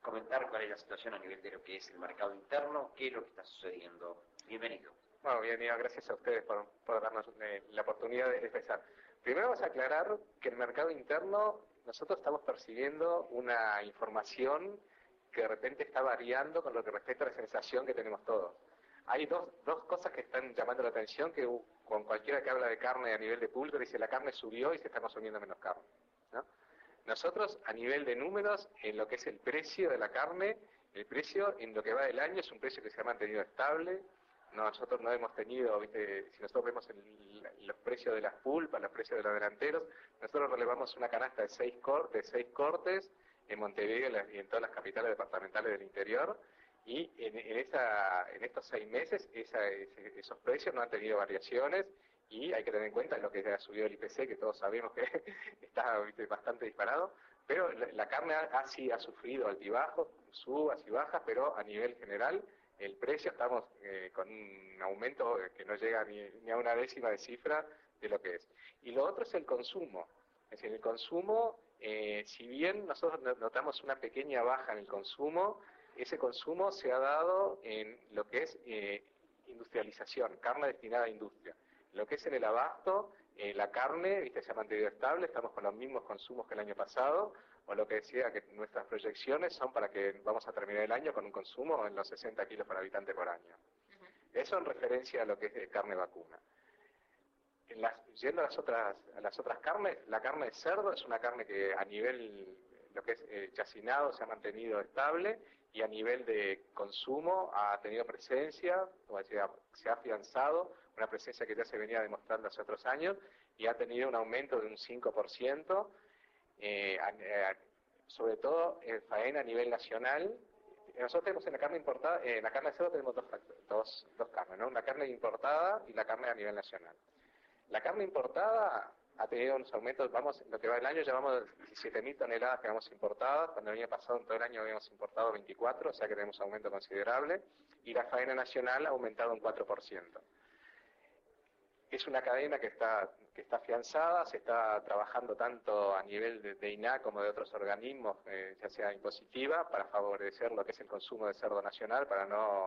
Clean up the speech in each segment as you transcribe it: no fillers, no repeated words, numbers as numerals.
comentar cuál es la situación a nivel de lo que es el mercado interno, qué es lo que está sucediendo. Bienvenido. Bueno, bienvenido, gracias a ustedes por darnos la oportunidad de expresar. Primero vamos a aclarar que el mercado interno, nosotros estamos percibiendo una información que de repente está variando con lo que respecta a la sensación que tenemos todos. Hay dos cosas que están llamando la atención, que con cualquiera que habla de carne a nivel de público dice la carne subió y se está consumiendo menos carne, ¿no? Nosotros, a nivel de números, en lo que es el precio de la carne, el precio en lo que va del año es un precio que se ha mantenido estable. Nosotros no hemos tenido, ¿viste? Si nosotros vemos los precios de las pulpas, los precios de los delanteros, nosotros relevamos una canasta de seis cortes en Montevideo y en todas las capitales departamentales del interior, y en estos 6 meses esos precios no han tenido variaciones. Y hay que tener en cuenta lo que ha subido el IPC, que todos sabemos que está, ¿viste?, bastante disparado, pero la carne sí ha sufrido altibajos, subas y bajas, pero a nivel general el precio estamos con un aumento que no llega ni a una décima de cifra de lo que es. Y lo otro es el consumo. Es decir, el consumo, si bien nosotros notamos una pequeña baja en el consumo, ese consumo se ha dado en lo que es industrialización, carne destinada a industria. Lo que es en el abasto, la carne, ¿viste?, se ha mantenido estable, estamos con los mismos consumos que el año pasado, o lo que decía que nuestras proyecciones son para que vamos a terminar el año con un consumo en los 60 kilos por habitante por año. Eso en referencia a lo que es carne vacuna. Yendo a las otras carnes, la carne de cerdo es una carne que a nivel, lo que es chacinado, se ha mantenido estable, y a nivel de consumo ha tenido presencia, o sea, se ha afianzado, una presencia que ya se venía demostrando hace otros años, y ha tenido un aumento de un 5%, sobre todo en faena a nivel nacional. Nosotros tenemos en la carne importada, en la carne de cerdo tenemos dos carnes, ¿no? La carne importada y la carne a nivel nacional. La carne importada ha tenido unos aumentos, lo que va del año llevamos 17.000 toneladas que vamos importadas, cuando el año pasado en todo el año habíamos importado 24, o sea que tenemos un aumento considerable, y la faena nacional ha aumentado un 4%. Es una cadena que está afianzada, se está trabajando tanto a nivel de INAH como de otros organismos, ya sea impositiva, para favorecer lo que es el consumo de cerdo nacional, para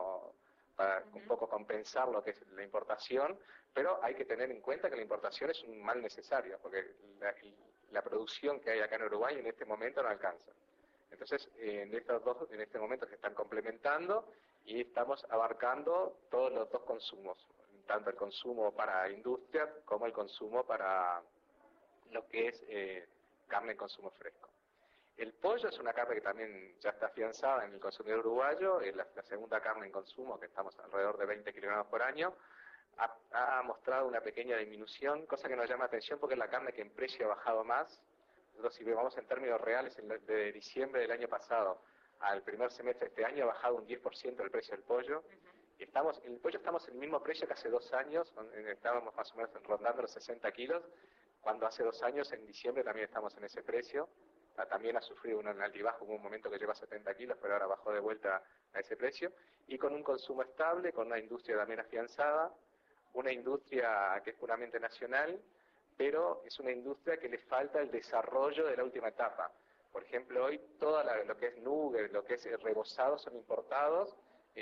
un poco compensar lo que es la importación, pero hay que tener en cuenta que la importación es un mal necesario, porque la producción que hay acá en Uruguay en este momento no alcanza. Entonces, en este momento se están complementando y estamos abarcando todos los dos consumos, tanto el consumo para industria como el consumo para lo que es carne en consumo fresco. El pollo es una carne que también ya está afianzada en el consumidor uruguayo, es la segunda carne en consumo, que estamos alrededor de 20 kilogramos por año, ha mostrado una pequeña disminución, cosa que nos llama la atención porque es la carne que en precio ha bajado más. Nosotros, si vemos en términos reales, de diciembre del año pasado al primer semestre de este año ha bajado un 10% el precio del pollo. El pollo estamos en el mismo precio que hace 2 años, estábamos más o menos rondando los 60 kilos, cuando hace 2 años, en diciembre, también estamos en ese precio. También ha sufrido un altibajo, hubo un momento que lleva 70 kilos, pero ahora bajó de vuelta a ese precio, y con un consumo estable, con una industria también afianzada, una industria que es puramente nacional, pero es una industria que le falta el desarrollo de la última etapa. Por ejemplo, hoy todo lo que es nugget, lo que es rebozado son importados,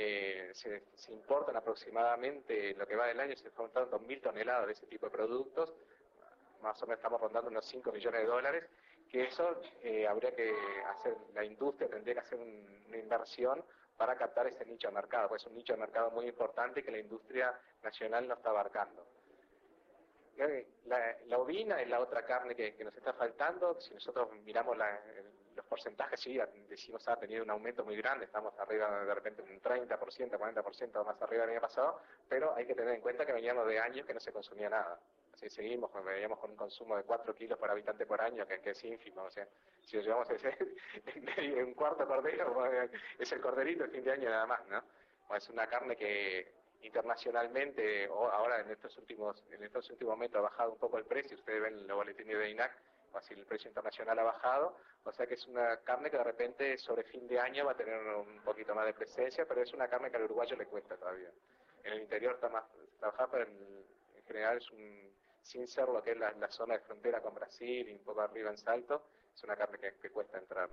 se importan aproximadamente, en lo que va del año, se importan 2.000 toneladas de ese tipo de productos, más o menos estamos rondando unos 5 millones de dólares, que eso habría que hacer, la industria tendría que hacer una inversión para captar ese nicho de mercado, pues es un nicho de mercado muy importante que la industria nacional no está abarcando. La ovina es la otra carne que nos está faltando. Si nosotros miramos los porcentajes, sí, decimos ha tenido un aumento muy grande, estamos arriba de repente un 30%, 40% más arriba del año pasado, pero hay que tener en cuenta que veníamos de años que no se consumía nada. Así veníamos con un consumo de 4 kilos por habitante por año, que es ínfimo. O sea, si lo llevamos en un cuarto cordero, es el corderito de fin de año nada más, ¿no? Es una carne que internacionalmente, o ahora en estos últimos momentos ha bajado un poco el precio. Ustedes ven los boletines de INAC, así el precio internacional ha bajado, o sea que es una carne que de repente sobre fin de año va a tener un poquito más de presencia, pero es una carne que al uruguayo le cuesta todavía. En el interior está más trabajada, pero en general sin ser lo que es la zona de frontera con Brasil y un poco arriba en Salto, es una carne que cuesta entrar.